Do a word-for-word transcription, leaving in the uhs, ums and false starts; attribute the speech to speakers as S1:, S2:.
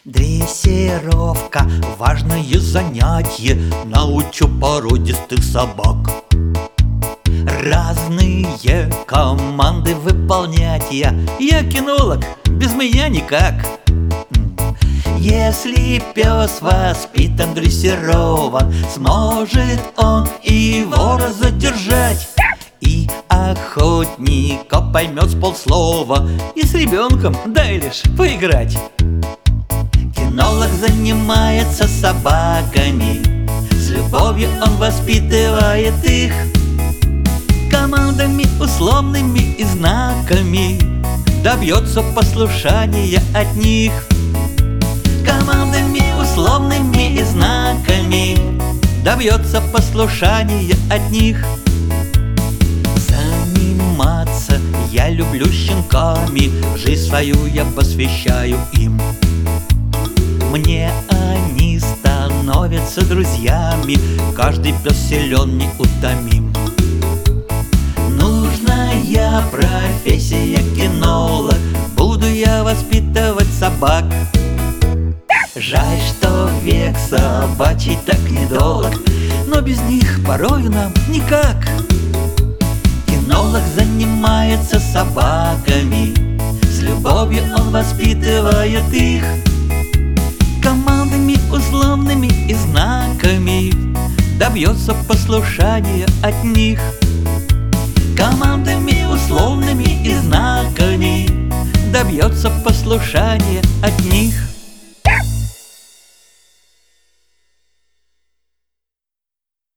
S1: Дрессировка — важное занятие, научу породистых собак. Разные команды выполнять я, я кинолог, без меня никак. Если пес воспитан, дрессирован, сможет он и вора задержать, и охотника поймет с полслова, и с ребенком дай лишь поиграть. Кинолог занимается собаками, с любовью он воспитывает их командами условными и знаками, добьется послушания от них. Командами условными и знаками добьется послушания от них. Заниматься я люблю щенками, жизнь свою я посвящаю им. Мне они становятся друзьями, каждый пес силен неутомим. Нужная профессия кинолог, буду я воспитывать собак. Жаль, что век собачий так недолг, но без них порою нам никак. Кинолог занимается собаками, с любовью он воспитывает их командами условными и знаками, добьется послушания от них. Командами условными и знаками добьется послушания от них.